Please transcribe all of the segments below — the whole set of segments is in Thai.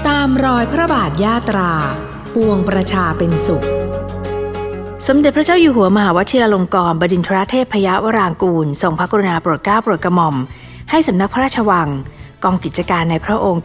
ตามรอยพระบาทยาตราปวงประชาเป็นสุขสมเด็จพระเจ้าอยู่หัวมหาวชิราลงกรณ์บดินทรเทพยวรางกูลทรงพระกรุณาโปรดเกล้าโปรดกระหม่อมให้สำนักพระราชวังกองกิจการในพระองค์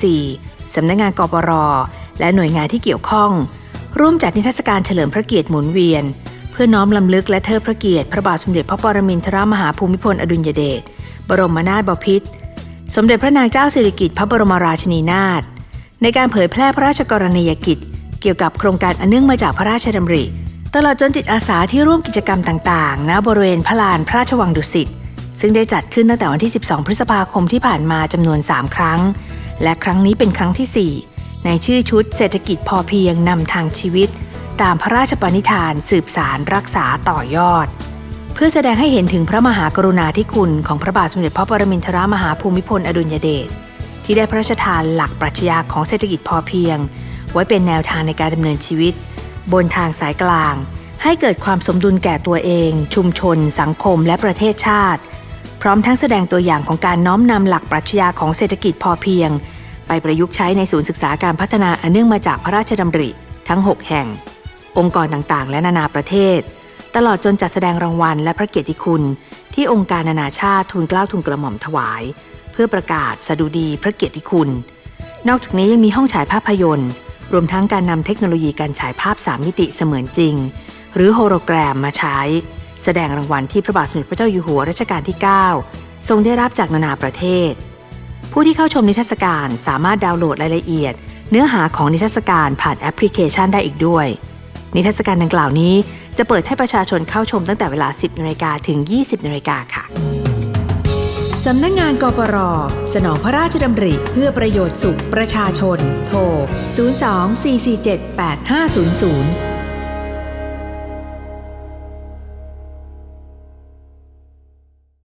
904สำนักงานกปร.และหน่วยงานที่เกี่ยวข้องร่วมจัดนิทรรศการเฉลิมพระเกียรติหมุนเวียนเพื่อน้อมรำลึกและเทิดพระเกียรติพระบาทสมเด็จพระปรมินทรมหาภูมิพลอดุลยเดชบรมนาถบพิตรสมเด็จพระนางเจ้าสิริกิติ์พระบรมราชินีนาถในการเผยแพร่พระราชกรณียกิจเกี่ยวกับโครงการอันเนื่องมาจากพระราชดำริตลอดจนจิตอาสาที่ร่วมกิจกรรมต่างๆณบริเวณพระลานพระราชวังดุสิตซึ่งได้จัดขึ้นตั้งแต่วันที่12พฤษภาคมที่ผ่านมาจำนวน3ครั้งและครั้งนี้เป็นครั้งที่4ในชื่อชุดเศรษฐกิจพอเพียงนำทางชีวิตตามพระราชปณิธานสืบสานรักษาต่อยอดเพื่อแสดงให้เห็นถึงพระมหากรุณาธิคุณของพระบาทสมเด็จพระปรมินทรมหาภูมิพลอดุลยเดชที่ได้พระราชทานหลักปรัชญาของเศรษฐกิจพอเพียงไว้เป็นแนวทางในการดำเนินชีวิตบนทางสายกลางให้เกิดความสมดุลแก่ตัวเองชุมชนสังคมและประเทศชาติพร้อมทั้งแสดงตัวอย่างของการน้อมนำหลักปรัชญาของเศรษฐกิจพอเพียงไปประยุกต์ใช้ในศูนย์ศึกษาการพัฒนาอันเนื่องมาจากพระราชดำริทั้ง6แห่งองค์กรต่างๆและนานาประเทศตลอดจนจัดแสดงรางวัลและพระเกียรติคุณที่องค์การนานาชาติทูลเกล้าทูลกระหม่อมถวายเพื่อประกาศสดุดีพระเกียรติคุณนอกจากนี้ยังมีห้องฉายภาพยนตร์รวมทั้งการนำเทคโนโลยีการฉายภาพ3มิติเสมือนจริงหรือโฮโลแกรมมาใช้แสดงรางวัลที่พระบาทสมเด็จพระเจ้าอยู่หัวรัชกาลที่9ทรงได้รับจากนานาประเทศผู้ที่เข้าชมนิทรรศการสามารถดาวน์โหลดรายละเอียดเนื้อหาของนิทรรศการผ่านแอปพลิเคชันได้อีกด้วยนิทรรศการดังกล่าวนี้จะเปิดให้ประชาชนเข้าชมตั้งแต่เวลา 10 นาฬิกาถึง 20 นาฬิกาค่ะสำนักงานกปร.สนองพระราชดำริเพื่อประโยชน์สุขประชาชนโทร 02-447-8500